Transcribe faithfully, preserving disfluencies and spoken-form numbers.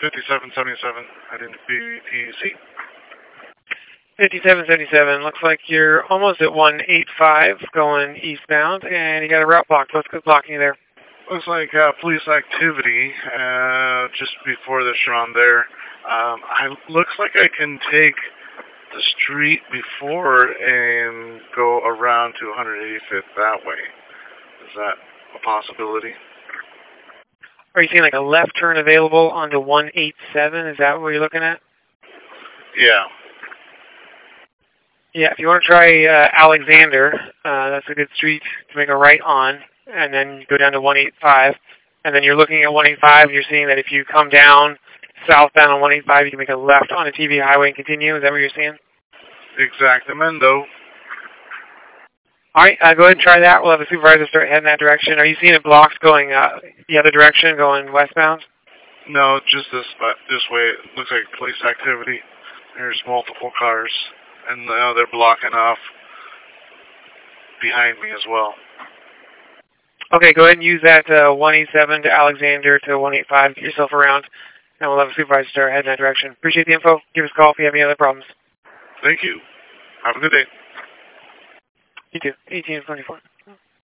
fifty-seven seventy-seven, heading to B T C. fifty-seven seventy-seven, looks like you're almost at one eighty-five going eastbound, and you got a route blocked. What's blocking you there? Looks like uh, police activity uh, just before the Sharon there. Um, I looks like I can take the street before and go around to one eighty-fifth that way. Is that a possibility? Are you seeing like a left turn available onto one eighty-seven? Is that what you're looking at? Yeah. Yeah, if you want to try uh, Alexander, uh, that's a good street to make a right on, and then you go down to one eighty-five, and then you're looking at one eighty-five, and you're seeing that if you come down southbound on one eighty-five, you can make a left on a T V highway and continue. Is that what you're seeing? Exactamendo. All right, uh, go ahead and try that. We'll have a supervisor start heading that direction. Are you seeing it blocks going uh, the other direction, going westbound? No, just this uh, this way. It looks like police activity. There's multiple cars, and uh, they're blocking off behind me as well. Okay, go ahead and use that uh, one eighty-seven to Alexander to one eighty-five. Get yourself around, and we'll have a supervisor start heading that direction. Appreciate the info. Give us a call if you have any other problems. Thank you. Have a good day. You too. eighteen twenty-four.